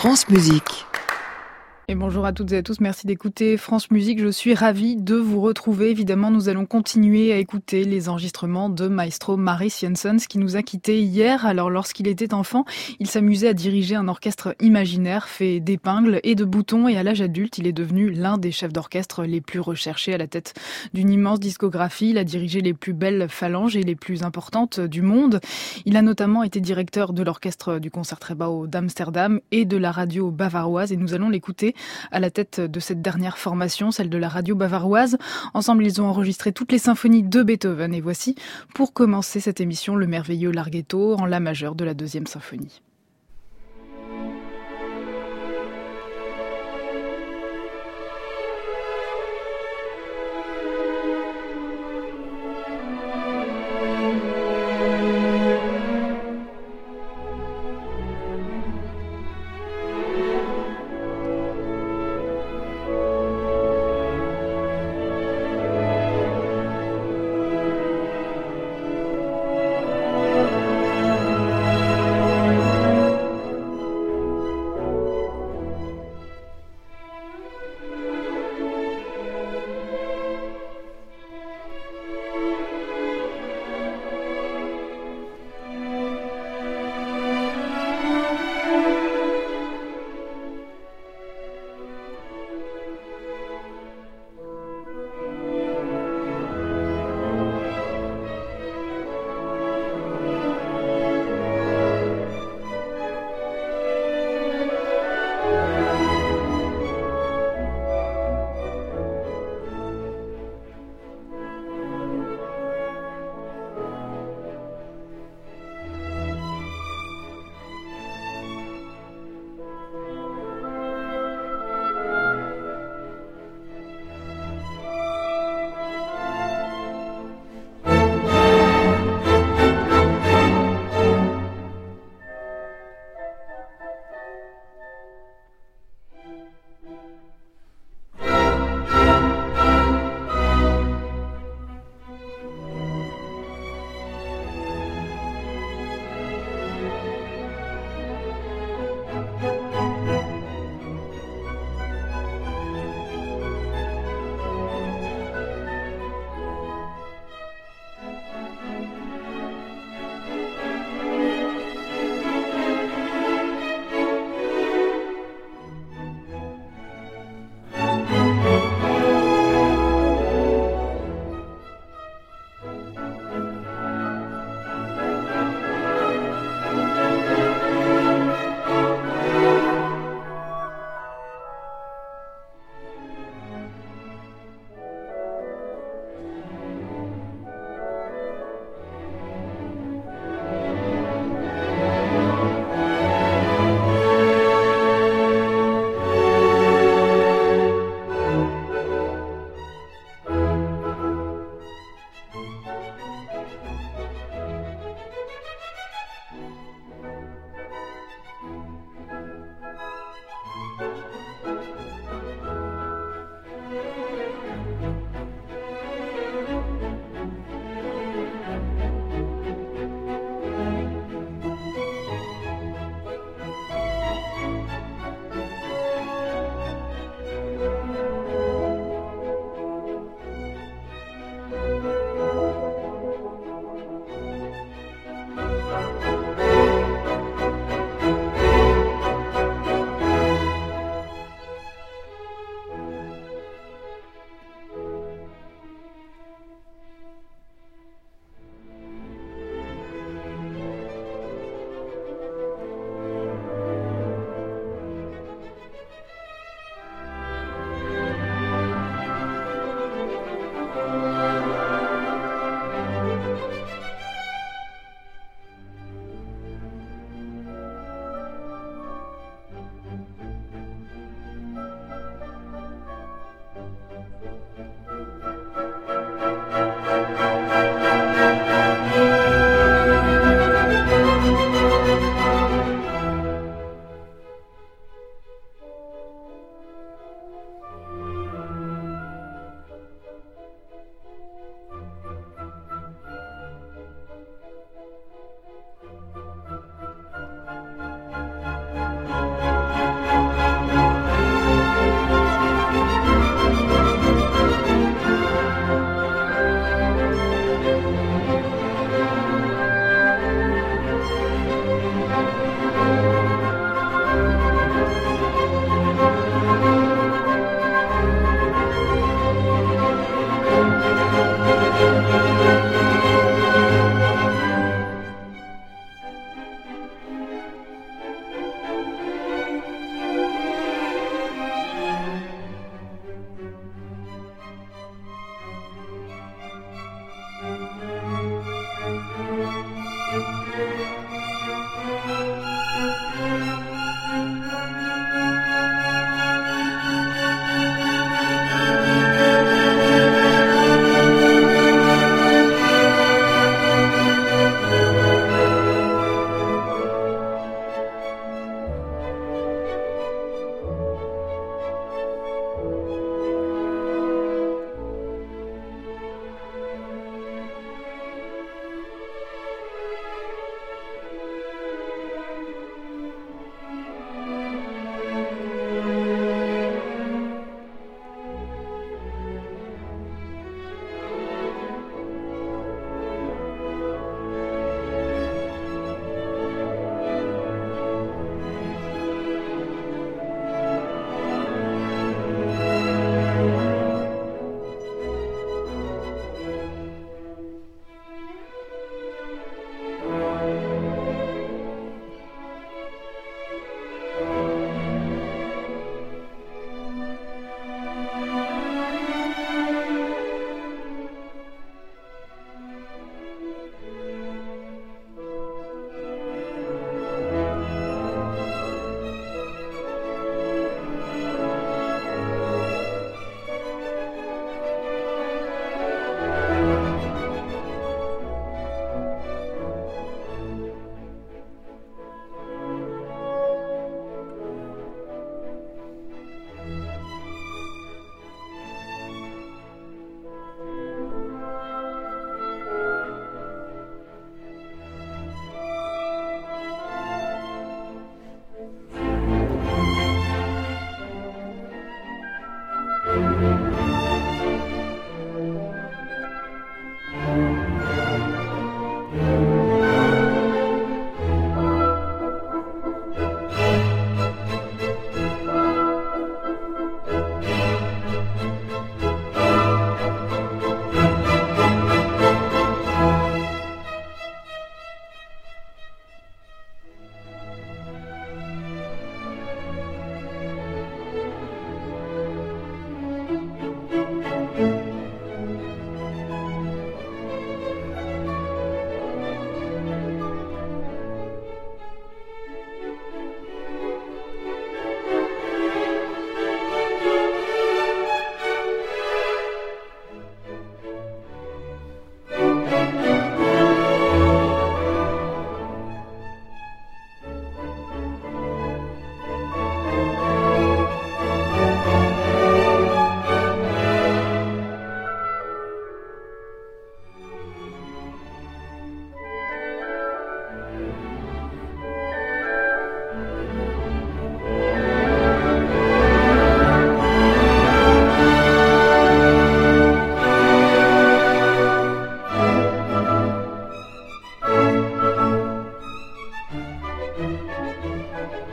France Musique. Et bonjour à toutes et à tous, merci d'écouter France Musique, je suis ravie de vous retrouver. Évidemment, nous allons continuer à écouter les enregistrements de maestro Mariss Jansons qui nous a quittés hier. Alors lorsqu'il était enfant, il s'amusait à diriger un orchestre imaginaire fait d'épingles et de boutons, et à l'âge adulte, il est devenu l'un des chefs d'orchestre les plus recherchés à la tête d'une immense discographie. Il a dirigé les plus belles phalanges et les plus importantes du monde. Il a notamment été directeur de l'orchestre du Concertgebouw d'Amsterdam et de la radio bavaroise, et nous allons l'écouter à la tête de cette dernière formation, celle de la radio bavaroise. Ensemble, ils ont enregistré toutes les symphonies de Beethoven. Et voici, pour commencer cette émission, le merveilleux Larghetto en la majeure de la deuxième symphonie.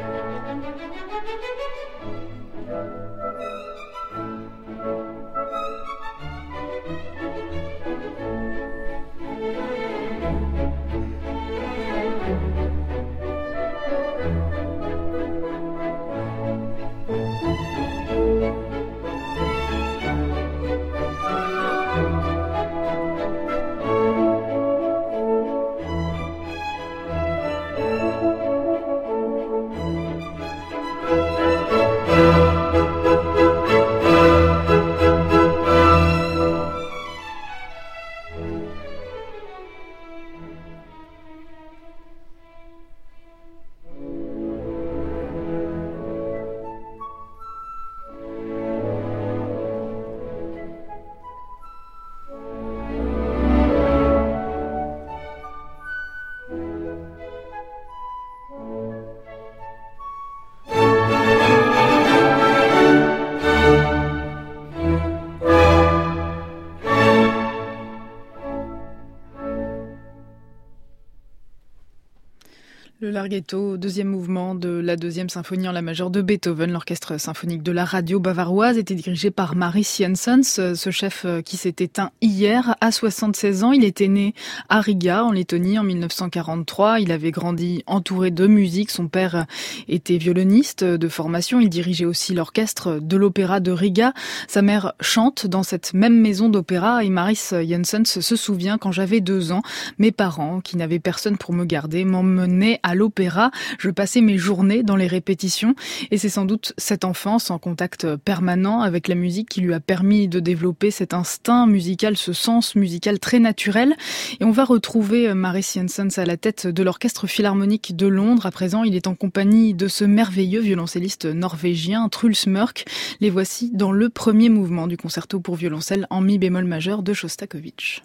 Le Larghetto, deuxième mouvement de la deuxième symphonie en la majeure de Beethoven. L'orchestre symphonique de la radio bavaroise était dirigé par Maris Janssens, ce chef qui s'est éteint hier à 76 ans. Il était né à Riga, en Lettonie, en 1943. Il avait grandi entouré de musique. Son père était violoniste de formation. Il dirigeait aussi l'orchestre de l'opéra de Riga. Sa mère chante dans cette même maison d'opéra et Maris Janssens se souvient quand j'avais 2 ans, mes parents, qui n'avaient personne pour me garder, m'emmenaient à l'opéra. Je passais mes journées dans les répétitions et c'est sans doute cette enfance en contact permanent avec la musique qui lui a permis de développer cet instinct musical, ce sens musical très naturel. Et on va retrouver Maris Janssens à la tête de l'Orchestre Philharmonique de Londres. À présent, il est en compagnie de ce merveilleux violoncelliste norvégien, Truls Mørk. Les voici dans le premier mouvement du concerto pour violoncelle en mi bémol majeur de Shostakovich.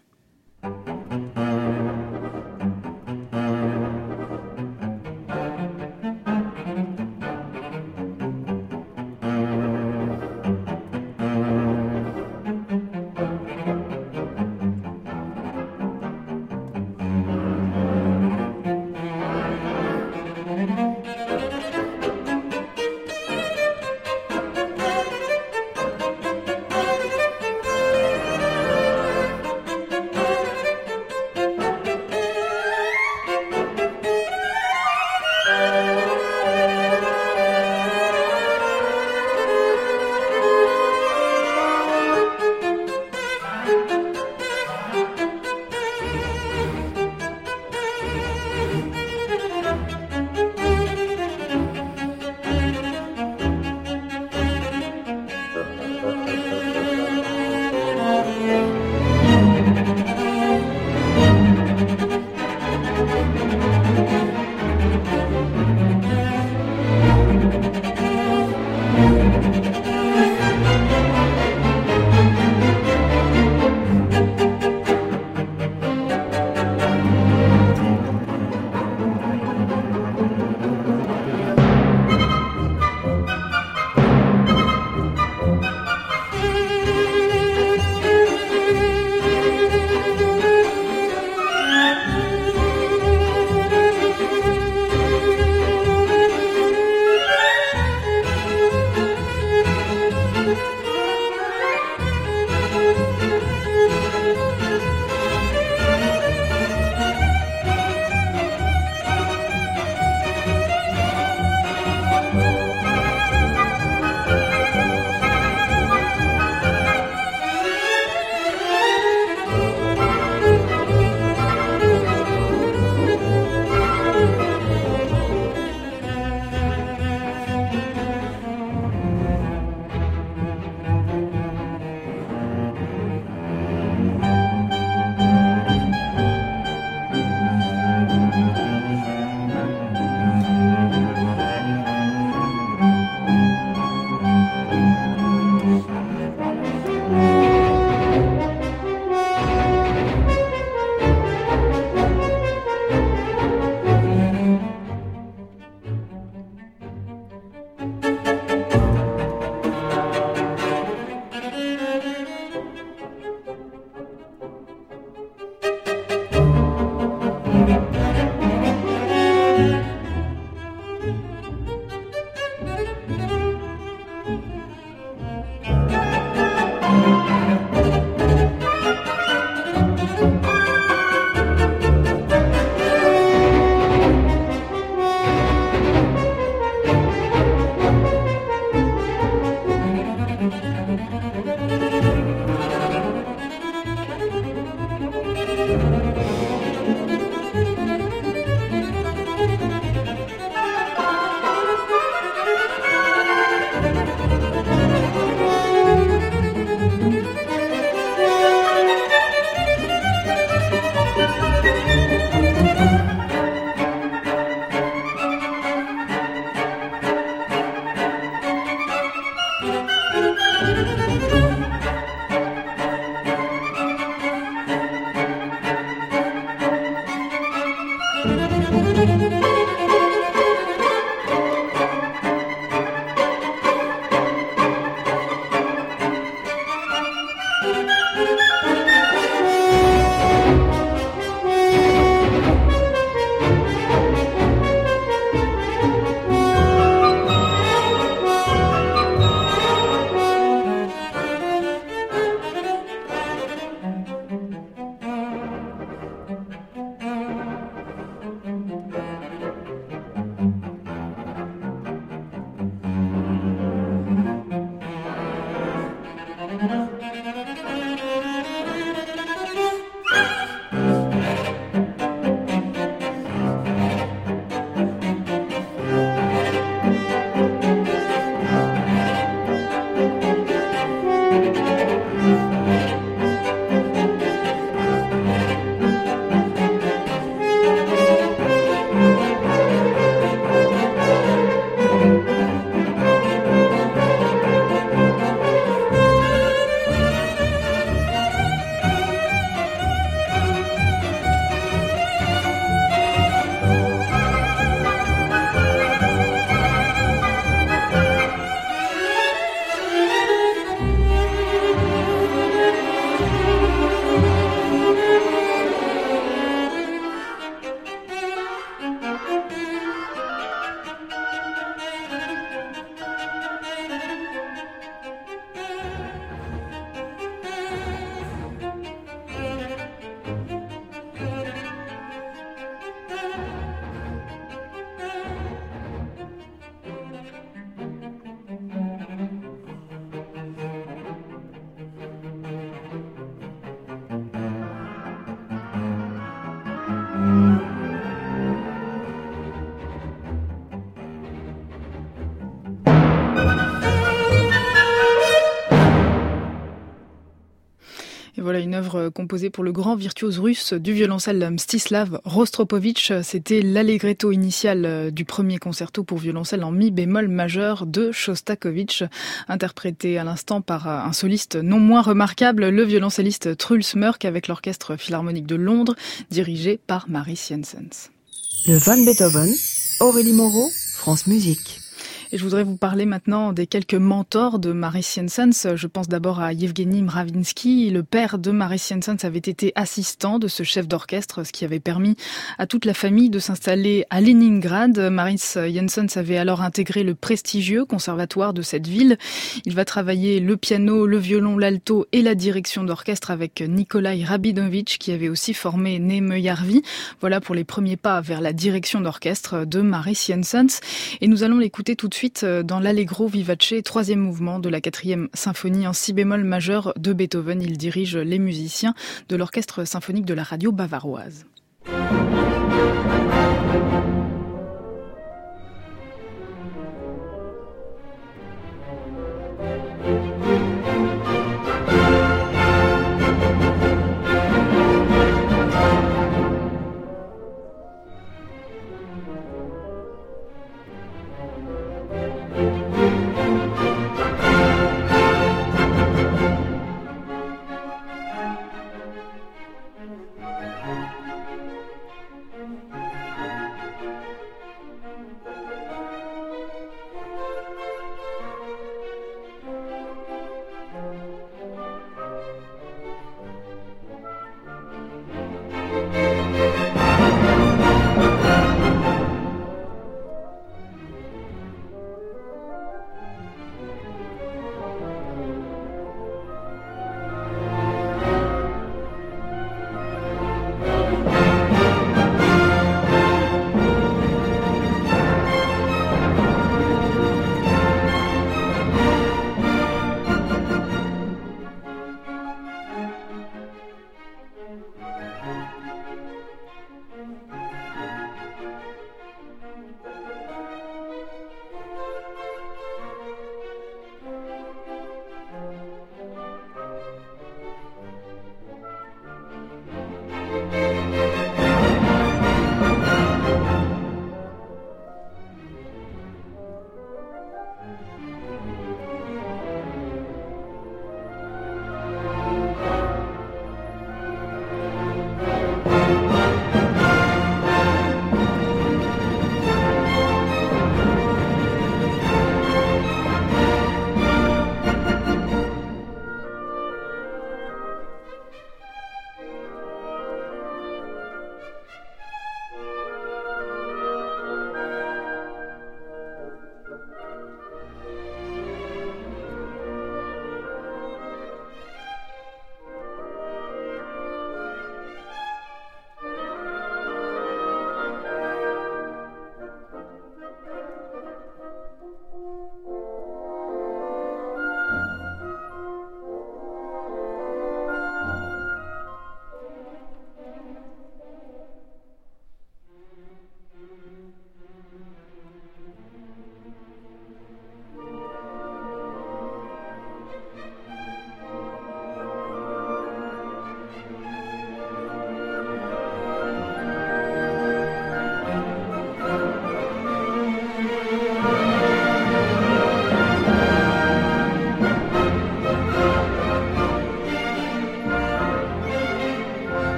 œuvre composée pour le grand virtuose russe du violoncelle Mstislav Rostropovitch. C'était l'allegretto initial du premier concerto pour violoncelle en mi bémol majeur de Shostakovich, interprété à l'instant par un soliste non moins remarquable, le violoncelliste Truls Mørk avec l'Orchestre Philharmonique de Londres, dirigé par Maris Jensens. Le Van Beethoven, Aurélie Moreau, France Musique. Et je voudrais vous parler maintenant des quelques mentors de Maris Jensens. Je pense d'abord à Yevgeny Mravinsky. Le père de Maris Jensens avait été assistant de ce chef d'orchestre, ce qui avait permis à toute la famille de s'installer à Leningrad. Maris Jensens avait alors intégré le prestigieux conservatoire de cette ville. Il va travailler le piano, le violon, l'alto et la direction d'orchestre avec Nikolai Rabinovitch, qui avait aussi formé Neeme Järvi. Voilà pour les premiers pas vers la direction d'orchestre de Maris Jensens. Et nous allons l'écouter tout de suite dans l'Allegro vivace, troisième mouvement de la 4e symphonie en si bémol majeur de Beethoven. Il dirige les musiciens de l'orchestre symphonique de la radio bavaroise.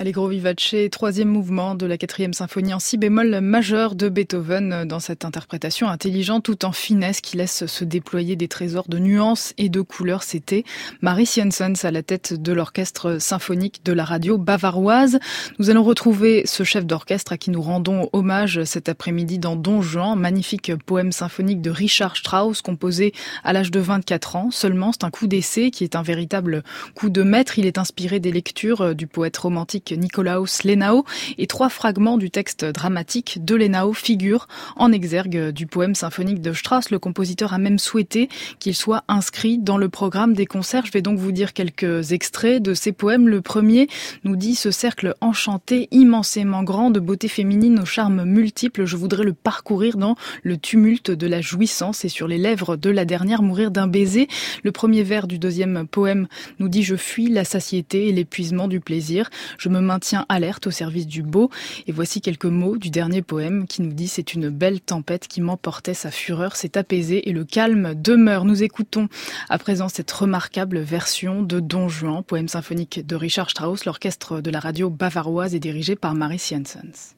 Allegro vivace, troisième mouvement de la quatrième symphonie en si bémol majeur de Beethoven, dans cette interprétation intelligente tout en finesse qui laisse se déployer des trésors de nuances et de couleurs. C'était Maris Janssens à la tête de l'orchestre symphonique de la radio bavaroise. Nous allons retrouver ce chef d'orchestre à qui nous rendons hommage cet après-midi dans Don Juan, magnifique poème symphonique de Richard Strauss, composé à l'âge de 24 ans. Seulement, c'est un coup d'essai qui est un véritable coup de maître. Il est inspiré des lectures du poète romantique Nikolaus Lenau et 3 fragments du texte dramatique de Lenau figurent en exergue du poème symphonique de Strauss. Le compositeur a même souhaité qu'il soit inscrit dans le programme des concerts. Je vais donc vous dire quelques extraits de ces poèmes. Le premier nous dit: ce cercle enchanté, immensément grand, de beauté féminine aux charmes multiples, je voudrais le parcourir dans le tumulte de la jouissance et sur les lèvres de la dernière mourir d'un baiser. Le premier vers du deuxième poème nous dit: je fuis la satiété et l'épuisement du plaisir. Je me maintiens alerte au service du beau. Et voici quelques mots du dernier poème qui nous dit: c'est une belle tempête qui m'emportait, sa fureur s'est apaisée et le calme demeure. Nous écoutons à présent cette remarquable version de Don Juan, poème symphonique de Richard Strauss. L'orchestre de la radio bavaroise est dirigé par Maris Janssens.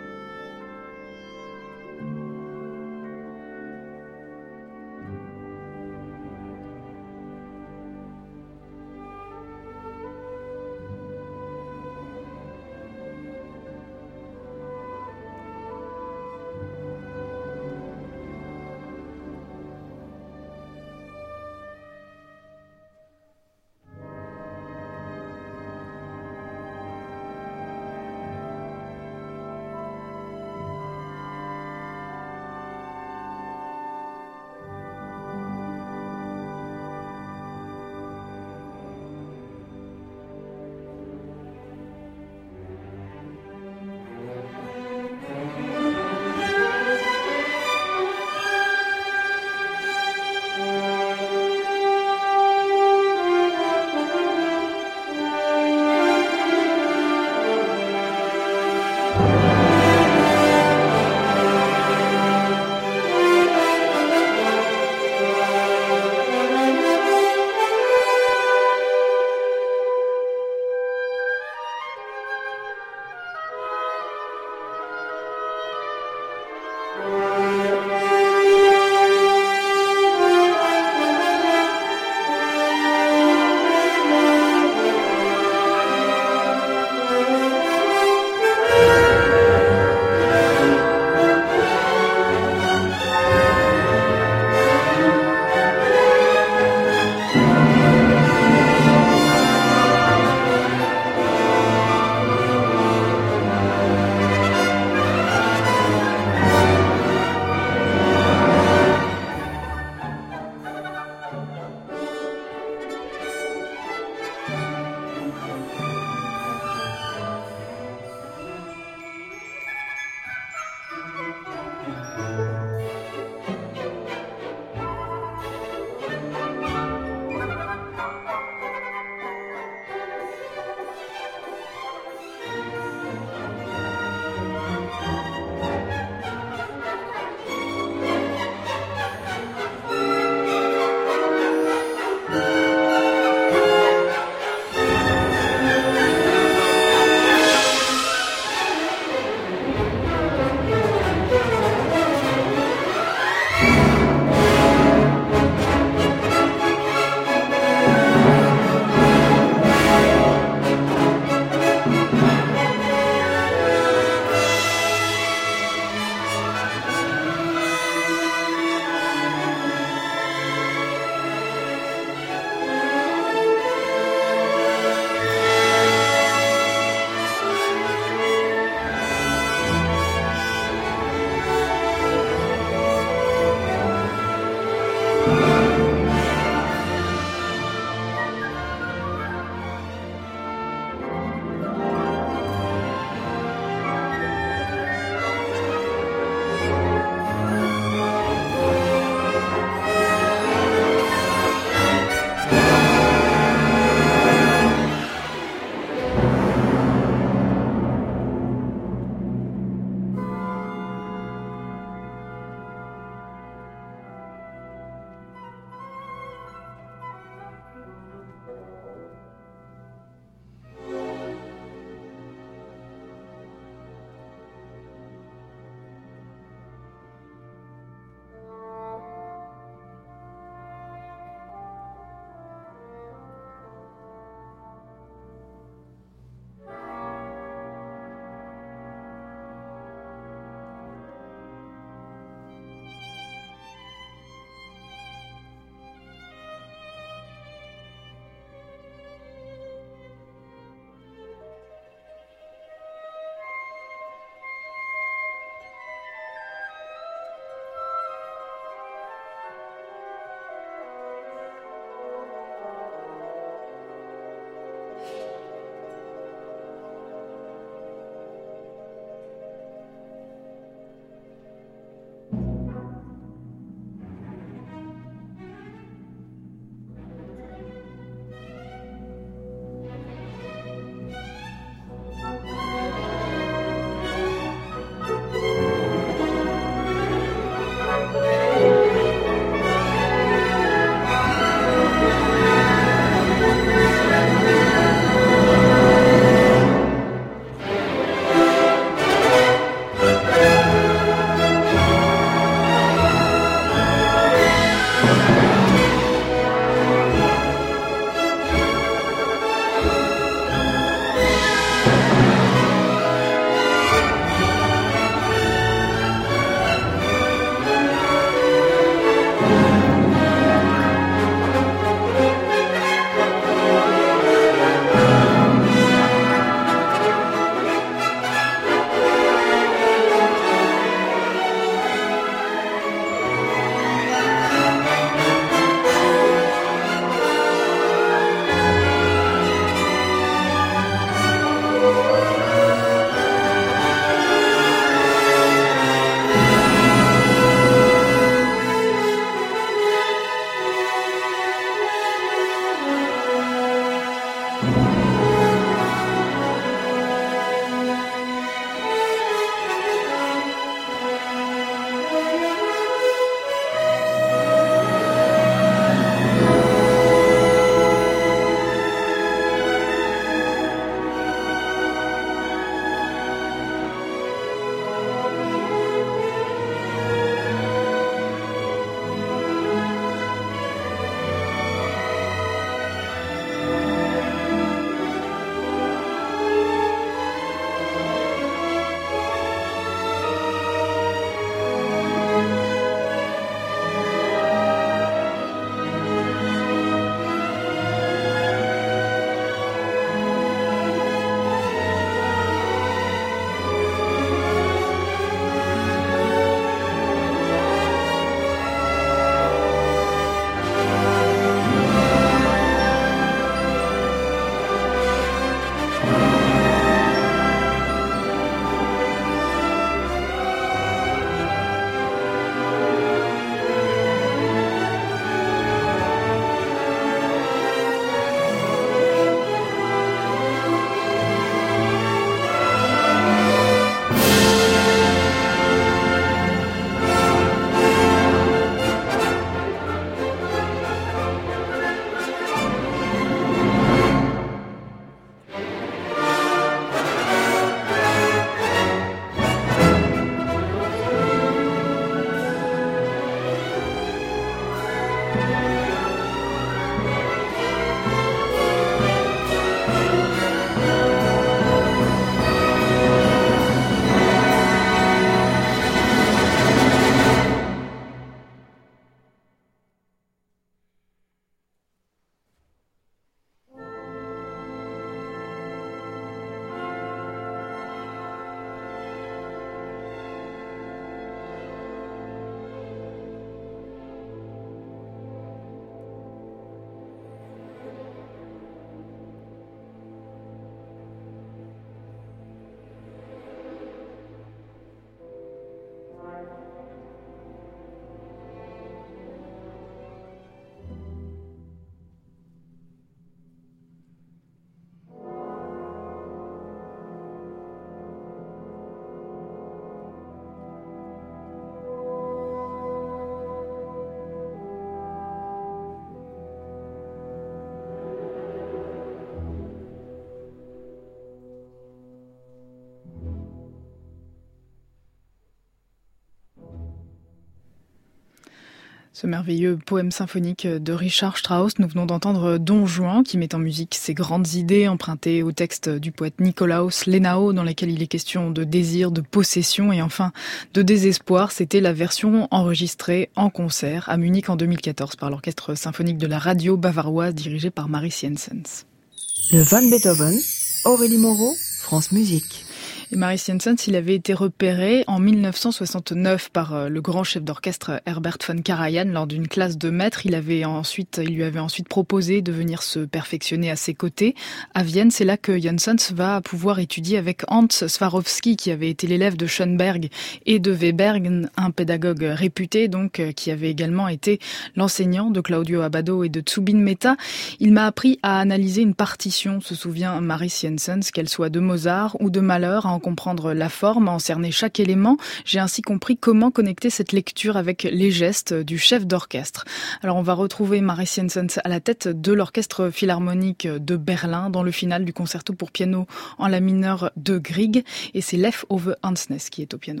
Ce merveilleux poème symphonique de Richard Strauss, nous venons d'entendre Don Juan qui met en musique ses grandes idées empruntées au texte du poète Nikolaus Lenau dans lesquelles il est question de désir, de possession et enfin de désespoir. C'était la version enregistrée en concert à Munich en 2014 par l'orchestre symphonique de la radio bavaroise dirigé par Maris Jensens. Le Van Beethoven, Aurélie Moreau, France Musique. Et Maris Jensens, il avait été repéré en 1969 par le grand chef d'orchestre Herbert von Karajan lors d'une classe de maître. Il lui avait ensuite proposé de venir se perfectionner à ses côtés à Vienne. C'est là que Jensens va pouvoir étudier avec Hans Swarowski, qui avait été l'élève de Schoenberg et de Webern, un pédagogue réputé, donc, qui avait également été l'enseignant de Claudio Abbado et de Zubin Mehta. Il m'a appris à analyser une partition, se souvient Maris Jensens, qu'elle soit de Mozart ou de Mahler, à en comprendre la forme, à en cerner chaque élément. J'ai ainsi compris comment connecter cette lecture avec les gestes du chef d'orchestre. Alors on va retrouver Maris Jensens à la tête de l'orchestre philharmonique de Berlin dans le final du concerto pour piano en la mineur de Grieg, et c'est Lev Ove Ansnes qui est au piano.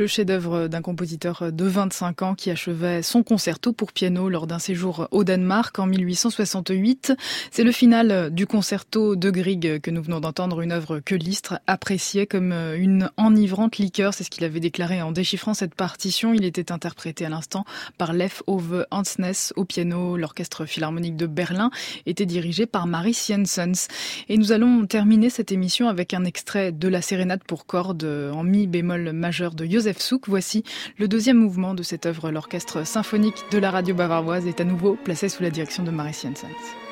Le chef-d'œuvre d'un compositeur de 25 ans qui achevait son concerto pour piano lors d'un séjour au Danemark en 1868. C'est le final du concerto de Grieg que nous venons d'entendre, une œuvre que Liszt appréciait comme une enivrante liqueur. C'est ce qu'il avait déclaré en déchiffrant cette partition. Il était interprété à l'instant par Leif Ove Andsnes au piano. L'orchestre philharmonique de Berlin était dirigé par Maris Jensens. Et nous allons terminer cette émission avec un extrait de la sérénade pour cordes en mi bémol majeur de Josef Suk. Voici le deuxième mouvement de cette œuvre. L'orchestre symphonique de la radio bavaroise est à nouveau placé sous la direction de Maris Jensens.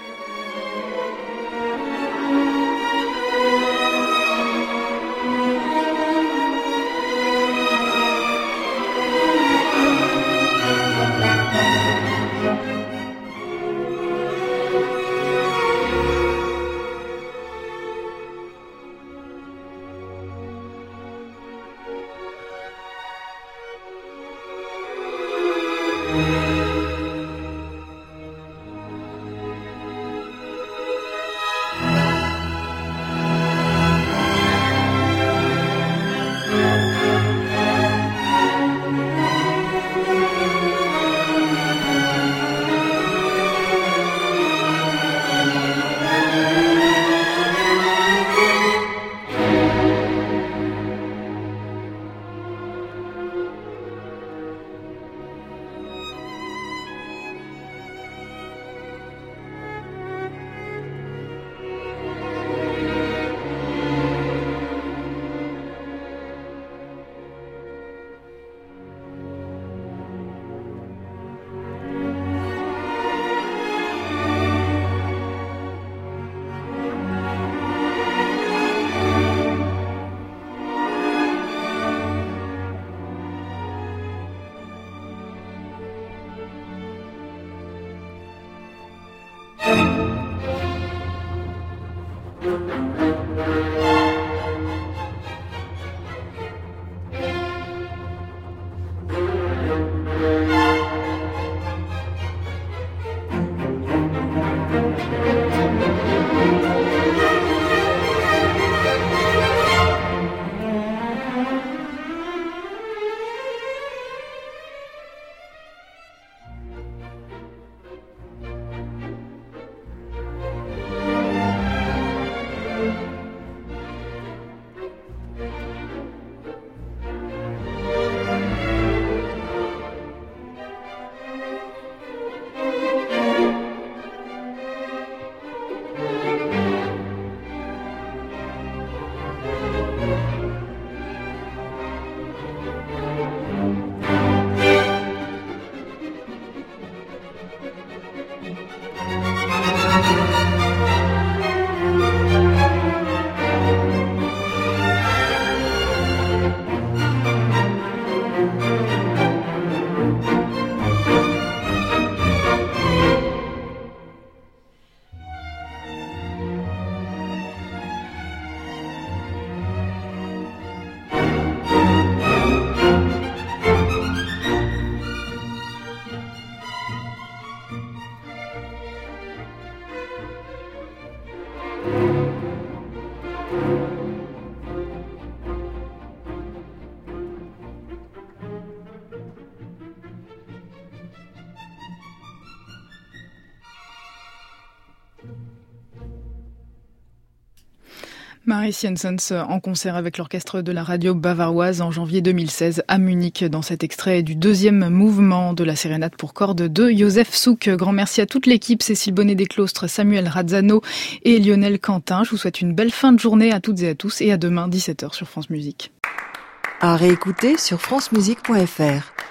Maris Jensens en concert avec l'orchestre de la radio bavaroise en janvier 2016 à Munich dans cet extrait du deuxième mouvement de la sérénade pour cordes de Josef Suk. Grand merci à toute l'équipe, Cécile Bonnet-Desclostres, Samuel Razzano et Lionel Quentin. Je vous souhaite une belle fin de journée à toutes et à tous et à demain 17h sur France Musique. À réécouter sur francemusique.fr.